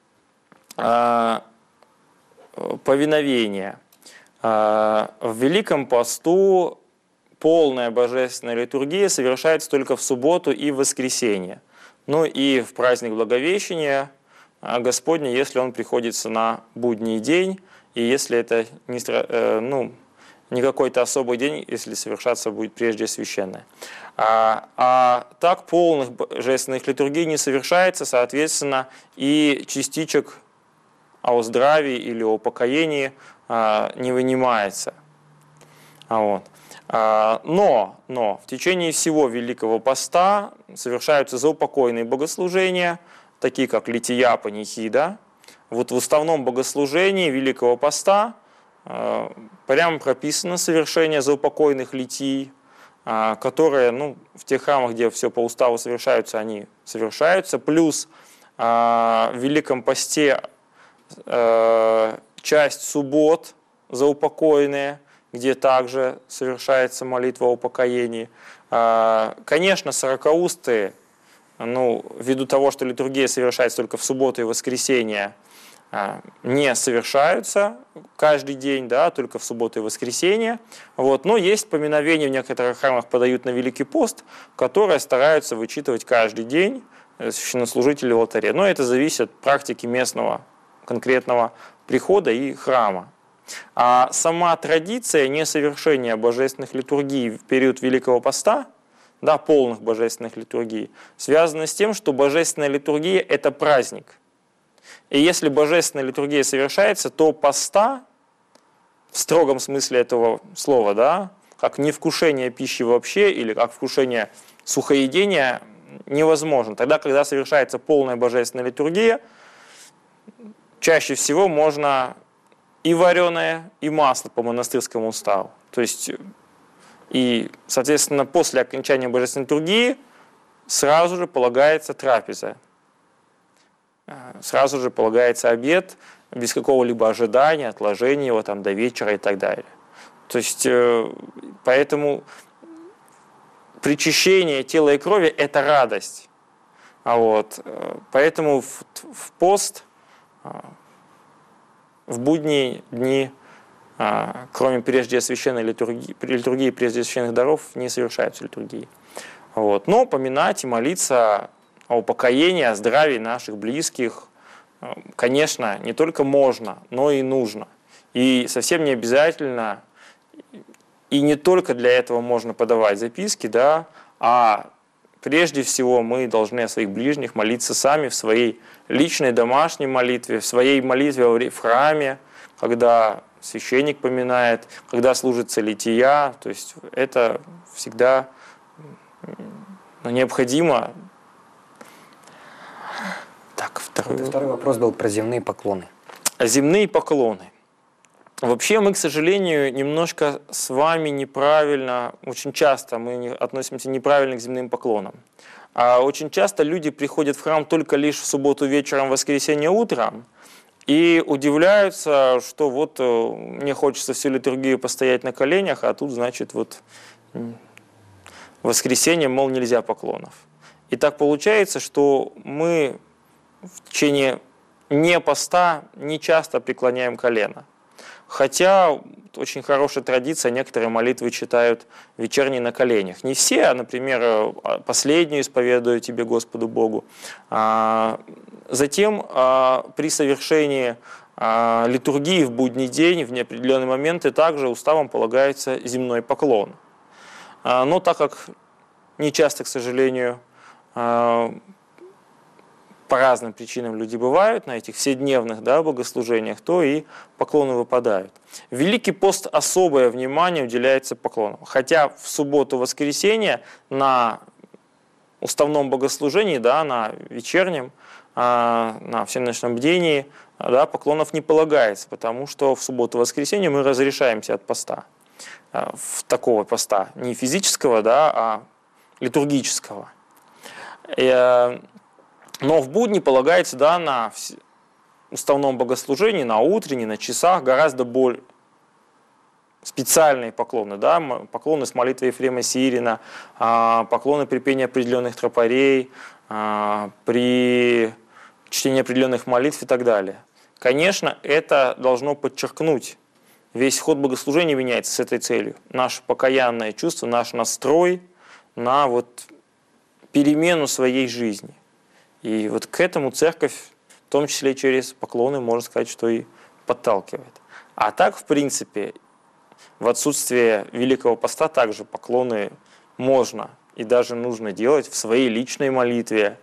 Повиновение. В Великом посту полная божественная литургия совершается только в субботу и в воскресенье. И в праздник Благовещения Господня, если он приходится на будний день, и если это не какой-то особый день, если совершаться будет прежде священное. А так полных божественных литургий не совершается, соответственно, и частичек о здравии или о покоении не вынимается. Но в течение всего Великого Поста совершаются заупокойные богослужения, такие как лития, панихида. В уставном богослужении Великого Поста прямо прописано совершение заупокойных литий, которые в тех храмах, где все по уставу совершаются, они совершаются. Плюс в Великом Посте часть суббот заупокойные, где также совершается молитва о упокоении. Конечно, сорокаусты, ввиду того, что литургия совершается только в субботу и воскресенье, не совершаются каждый день, да, только в субботу и воскресенье. Но есть поминовения в некоторых храмах подают на Великий пост, которые стараются вычитывать каждый день священнослужители в алтаре. Но это зависит от практики местного конкретного прихода и храма. А сама традиция несовершения божественных литургий в период Великого Поста, да, полных божественных литургий, связана с тем, что божественная литургия – это праздник. И если божественная литургия совершается, то поста в строгом смысле этого слова, да, как невкушение пищи вообще или как вкушение сухоедения невозможно. Тогда, когда совершается полная божественная литургия, чаще всего можно и вареное, и масло по монастырскому уставу. То есть, и, соответственно, после окончания божественной литургии сразу же полагается трапеза. Сразу же полагается обед, без какого-либо ожидания, отложения его там до вечера и так далее. То есть, поэтому причащение тела и крови – это радость. Поэтому в пост, в будние дни, кроме прежде освященной литургии прежде освященных даров, не совершаются литургии. Но поминать и молиться о упокоении, о здравии наших близких, конечно, не только можно, но и нужно. И совсем не обязательно, и не только для этого можно подавать записки, да, а прежде всего мы должны о своих ближних молиться сами в своей личной домашней молитве, в своей молитве в храме, когда священник поминает, когда служится лития. То есть это всегда необходимо. Так, второй вопрос был про земные поклоны. Земные поклоны. Вообще мы, к сожалению, немножко с вами неправильно, очень часто мы относимся неправильно к земным поклонам. А очень часто люди приходят в храм только лишь в субботу вечером, в воскресенье утром и удивляются, что вот мне хочется всю литургию постоять на коленях, а тут, значит, вот в воскресенье, мол, нельзя поклонов. И так получается, что мы в течение не поста не часто преклоняем колено. Хотя очень хорошая традиция, некоторые молитвы читают вечерние на коленях. Не все, а, например, последнюю исповедую тебе Господу Богу. Затем при совершении литургии в будний день, в неопределенные моменты, также уставом полагается земной поклон. Но так как не часто, к сожалению, по разным причинам люди бывают на этих вседневных, да, богослужениях, то и поклоны выпадают. В Великий пост особое внимание уделяется поклонам. Хотя в субботу-воскресенье на уставном богослужении, да, на вечернем, на всеночном бдении, да, поклонов не полагается, потому что в субботу-воскресенье мы разрешаемся от поста. В такого поста. Не физического, да, а литургического. Но в будни полагается, да, на уставном богослужении, на утренней, на часах гораздо более специальные поклоны, да, поклоны с молитвой Ефрема Сирина, поклоны при пении определенных тропарей, при чтении определенных молитв и так далее. Конечно, это должно подчеркнуть, весь ход богослужения меняется с этой целью. Наше покаянное чувство, наш настрой на вот перемену своей жизни. И вот к этому церковь, в том числе через поклоны, можно сказать, что и подталкивает. А так, в принципе, в отсутствие Великого Поста также поклоны можно и даже нужно делать в своей личной молитве,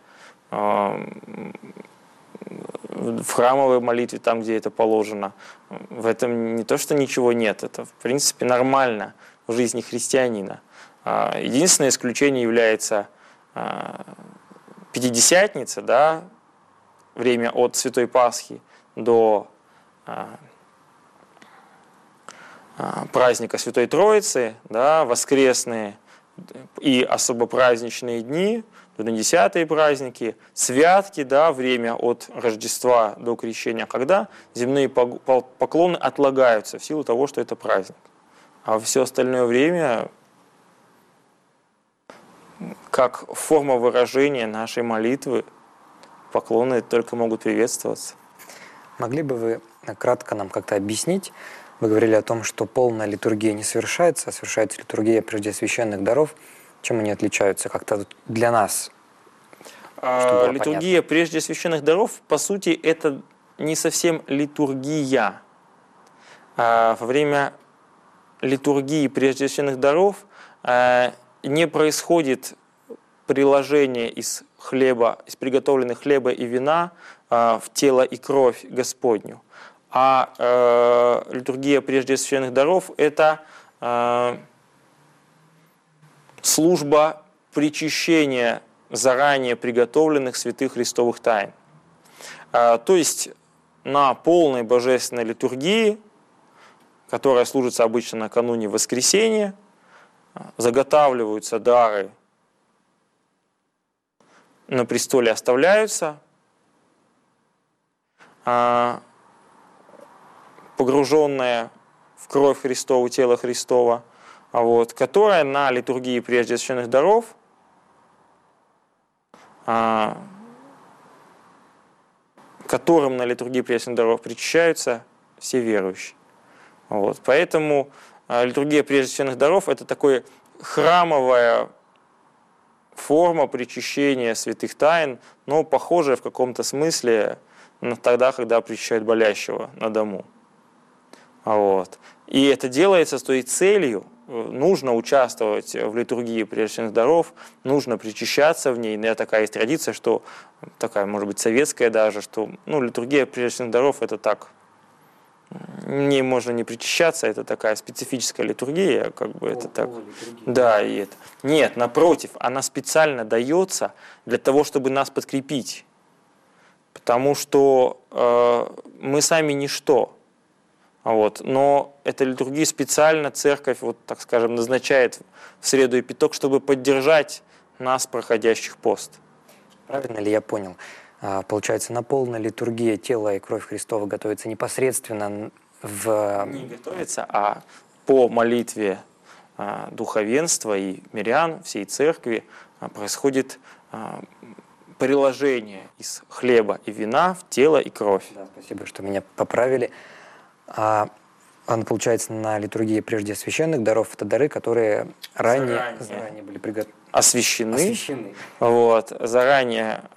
в храмовой молитве, там, где это положено. В этом не то, что ничего нет, это, в принципе, нормально в жизни христианина. Единственное исключение является Пятидесятница, да, время от Святой Пасхи до праздника Святой Троицы, да, воскресные и особо праздничные дни, десятые праздники, святки, да, время от Рождества до Крещения, когда земные поклоны отлагаются в силу того, что это праздник. А все остальное время как форма выражения нашей молитвы, поклоны только могут приветствоваться. Могли бы вы кратко нам как-то объяснить? Вы говорили о том, что полная литургия не совершается, а совершается литургия прежде священных даров. Чем они отличаются как-то для нас? Литургия прежде священных даров, по сути, это не совсем литургия. Во время литургии прежде священных даров не происходит приложение из хлеба, из приготовленных хлеба и вина в тело и кровь Господню, А литургия прежде священных даров – это служба причащения заранее приготовленных святых христовых тайн. То есть на полной божественной литургии, которая служится обычно накануне воскресения, заготавливаются дары, на престоле оставляются, погруженное в кровь Христову, тело Христова, которое на литургии прежде священных даров которым на литургии прежде священных даров причащаются все верующие. Поэтому литургия прежде священных даров – это такая храмовая форма причащения святых тайн, но похожая в каком-то смысле на тогда, когда причащают болящего на дому. И это делается с той целью, нужно участвовать в литургии прежде священных даров, нужно причащаться в ней. Такая есть традиция, что такая, может быть, советская даже, что литургия прежде священных даров – это так, в ней можно не причащаться, это такая специфическая литургия, это так. Да, и это. Нет, напротив, она специально дается для того, чтобы нас подкрепить, потому что мы сами ничто. Но эта литургия специально церковь, так скажем, назначает в среду и пяток, чтобы поддержать нас, проходящих пост. Правильно ли я понял? Получается, на полной литургии тело и кровь Христова готовится непосредственно Не готовится, а по молитве духовенства и мирян, всей церкви происходит приложение из хлеба и вина в тело и кровь. Да, спасибо, что меня поправили. Получается, на литургии прежде священных даров это дары, которые заранее были освящены. Заранее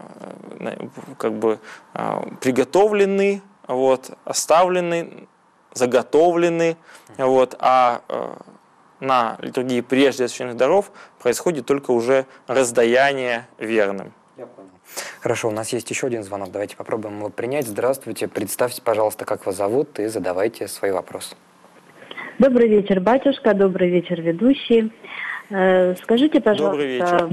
приготовлены, оставлены, заготовлены. А на литургии прежде священных даров происходит только уже раздаяние верным. Я понял. Хорошо, у нас есть еще один звонок. Давайте попробуем его принять. Здравствуйте. Представьте, пожалуйста, как вас зовут, и задавайте свой вопрос. Добрый вечер, батюшка. Добрый вечер, ведущий. Скажите, пожалуйста,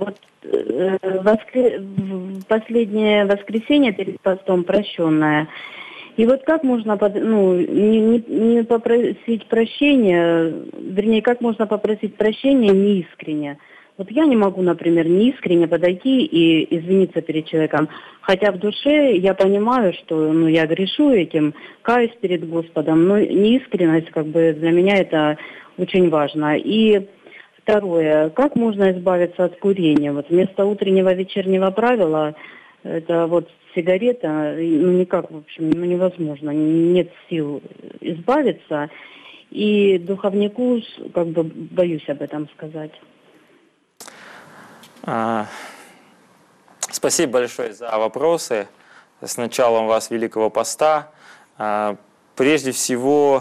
последнее воскресенье перед постом прощенное. И как можно не попросить прощения, вернее, как можно попросить прощения неискренне? Я не могу, например, неискренне подойти и извиниться перед человеком. Хотя в душе я понимаю, что я грешу этим, каюсь перед Господом. Но неискренность, для меня это очень важно. И второе, как можно избавиться от курения? Вместо утреннего вечернего правила, это сигарета, никак, в общем, невозможно, нет сил избавиться. И духовнику, боюсь об этом сказать. Спасибо большое за вопросы. С началом вас Великого Поста. Прежде всего,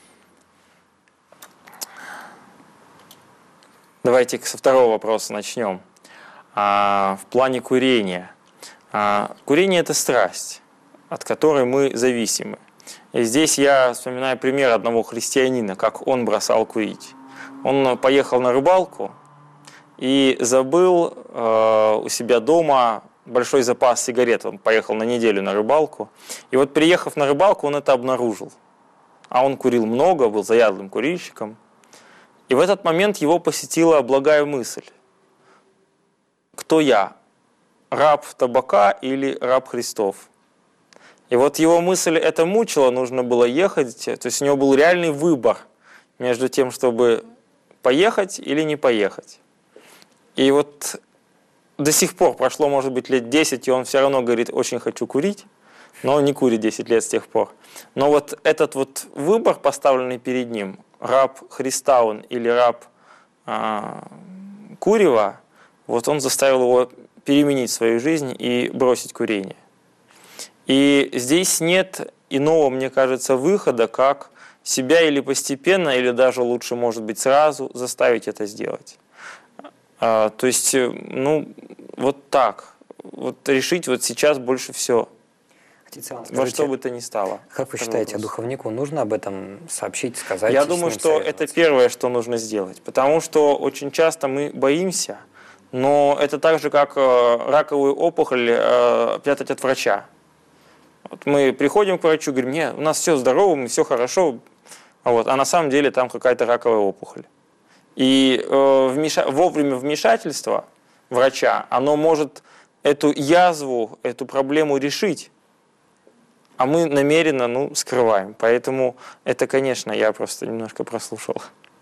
давайте со второго вопроса начнем. В плане курения. Курение – это страсть, от которой мы зависимы. И здесь я вспоминаю пример одного христианина, как он бросал курить. Он поехал на рыбалку и забыл у себя дома большой запас сигарет. Он поехал на неделю на рыбалку. И приехав на рыбалку, он это обнаружил. А он курил много, был заядлым курильщиком. И в этот момент его посетила благая мысль. Кто я? Раб табака или раб Христов? И его мысль это мучила, нужно было ехать. То есть у него был реальный выбор между тем, чтобы поехать или не поехать. И до сих пор прошло, может быть, лет 10, и он все равно говорит, очень хочу курить, но он не курит 10 лет с тех пор. Но этот выбор, поставленный перед ним, раб Христа он или раб курева, он заставил его переменить свою жизнь и бросить курение. И здесь нет иного, мне кажется, выхода, как себя или постепенно, или даже лучше, может быть, сразу заставить это сделать. То есть, так, решить сейчас больше все. во что бы то ни стало. Как вы считаете, духовнику нужно об этом сообщить, сказать? Я думаю, что это первое, что нужно сделать, потому что очень часто мы боимся, но это так же, как раковую опухоль прятать от врача. Вот мы приходим к врачу, говорим: нет, у нас все здорово, все хорошо, а на самом деле там какая-то раковая опухоль. И вовремя вмешательства врача, оно может эту язву, эту проблему решить, а мы намеренно скрываем. Поэтому это, конечно, я просто немножко прослушал.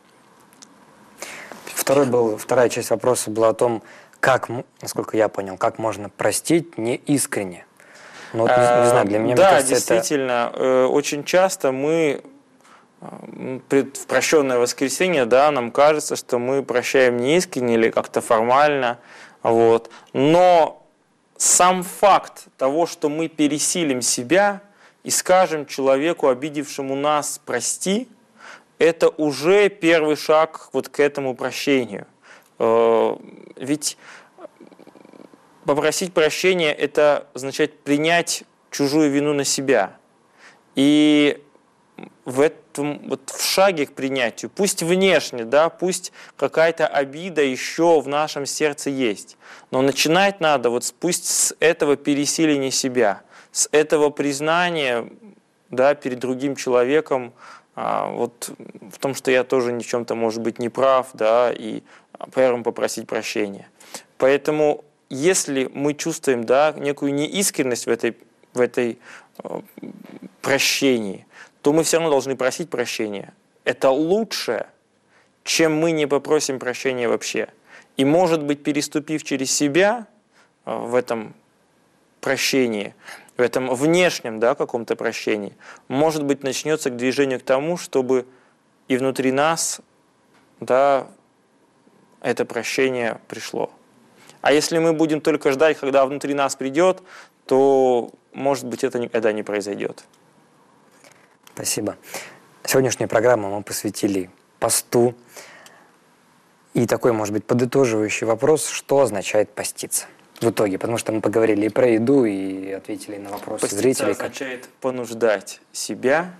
Вторая часть вопроса была о том, как, насколько я понял, как можно простить неискренне. Ну, не знаю, для меня, да, мне кажется, действительно, очень часто мы в прощенное воскресенье, да, нам кажется, что мы прощаем неискренне или как-то формально, но сам факт того, что мы пересилим себя и скажем человеку, обидевшему нас, прости, это уже первый шаг к этому прощению. Ведь попросить прощения – это означает принять чужую вину на себя. И в этом в шаге к принятию, пусть внешне, да, пусть какая-то обида еще в нашем сердце есть, но начинать надо пусть с этого пересиления себя, с этого признания, да, перед другим человеком, в том, что я тоже в чем-то, может быть, не прав, да, и первым попросить прощения. Поэтому, если мы чувствуем, да, некую неискренность в этой прощении, то мы все равно должны просить прощения. Это лучше, чем мы не попросим прощения вообще. И, может быть, переступив через себя в этом прощении, в этом внешнем, да, каком-то прощении, может быть, начнется движение к тому, чтобы и внутри нас, да, это прощение пришло. А если мы будем только ждать, когда внутри нас придет, то, может быть, это никогда не произойдет. Спасибо. Сегодняшнюю программу мы посвятили посту. И такой, может быть, подытоживающий вопрос: что означает поститься в итоге? Потому что мы поговорили и про еду, и ответили на вопросы зрителей. Поститься означает понуждать себя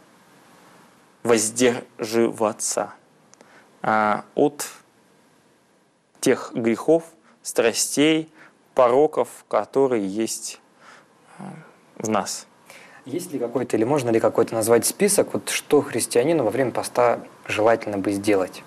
воздерживаться от тех грехов, страстей, пороков, которые есть в нас. Есть ли какой-то, или можно ли какой-то назвать список, что христианину во время поста желательно бы сделать?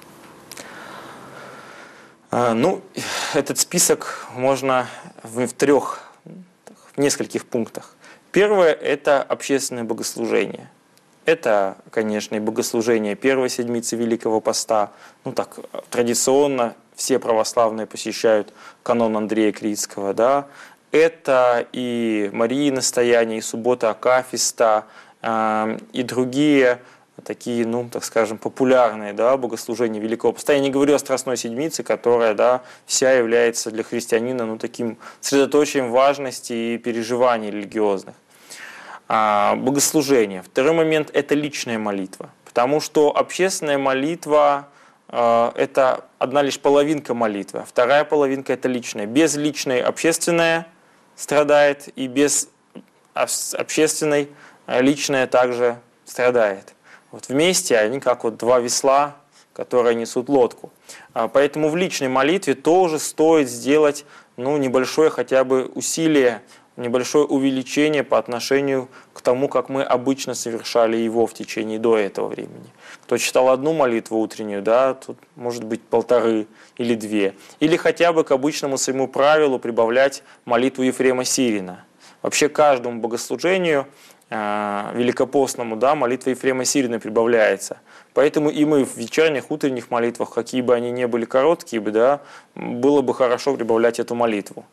Этот список можно в нескольких пунктах. Первое – это общественное богослужение. Это, конечно, и богослужение первой седмицы Великого Поста. Традиционно все православные посещают канон Андрея Критского, да. Это и Марии настояния, и суббота Акафиста, и другие такие, популярные, да, богослужения Великого Поста. Я не говорю о Страстной Седмице, которая, да, вся является для христианина, таким средоточием важности и переживаний религиозных. Богослужение. Второй момент – это личная молитва, потому что общественная молитва – это одна лишь половинка молитвы, вторая половинка – это личная. Без личной общественная страдает, и без общественной личная также страдает. Вместе они как два весла, которые несут лодку. Поэтому в личной молитве тоже стоит сделать небольшое хотя бы усилие, небольшое увеличение по отношению к тому, как мы обычно совершали его в течение до этого времени. Кто читал одну молитву утреннюю, да, тут может быть 1,5 или 2. Или хотя бы к обычному своему правилу прибавлять молитву Ефрема Сирина. Вообще каждому богослужению великопостному, да, молитва Ефрема Сирина прибавляется. Поэтому и мы в вечерних, утренних молитвах, какие бы они ни были короткие, да, было бы хорошо прибавлять эту молитву.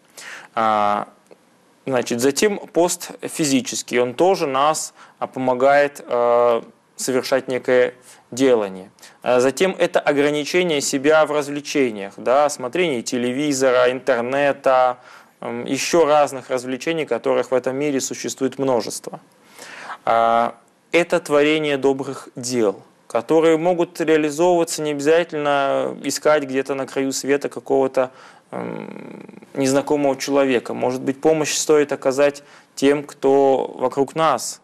Затем пост физический, он тоже нас помогает совершать некое делание. Затем это ограничение себя в развлечениях, да, смотрение телевизора, интернета, еще разных развлечений, которых в этом мире существует множество. Это творение добрых дел, которые могут реализовываться, не обязательно искать где-то на краю света какого-то незнакомого человека. Может быть, помощь стоит оказать тем, кто вокруг нас,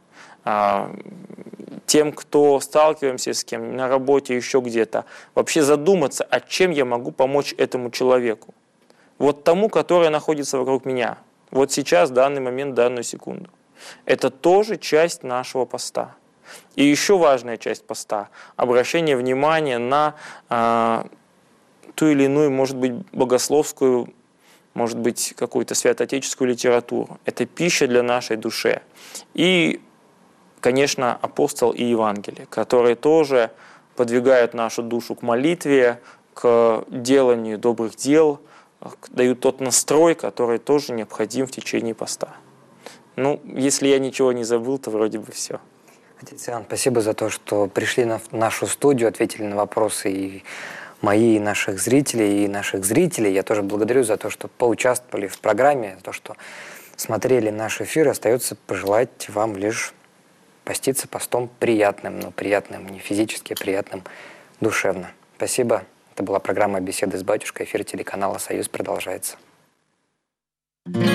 тем, кто сталкиваемся с кем на работе, еще где-то. Вообще задуматься, а чем я могу помочь этому человеку. Вот тому, который находится вокруг меня. Вот сейчас, в данный момент, в данную секунду. Это тоже часть нашего поста. И еще важная часть поста – обращение внимания на ту или иную, может быть, богословскую, может быть, какую-то святоотеческую литературу. Это пища для нашей души. И, конечно, апостол и Евангелие, которые тоже подвигают нашу душу к молитве, к деланию добрых дел, дают тот настрой, который тоже необходим в течение поста. Ну, если я ничего не забыл, то вроде бы все. Отец Иоанн, спасибо за то, что пришли в нашу студию, ответили на вопросы и мои, и наших зрителей, и наших зрителей. Я тоже благодарю за то, что поучаствовали в программе, за то, что смотрели наш эфир. Остается пожелать вам лишь поститься постом приятным, но приятным не физически, а приятным душевно. Спасибо. Это была программа «Беседы с батюшкой». Эфир телеканала «Союз» продолжается.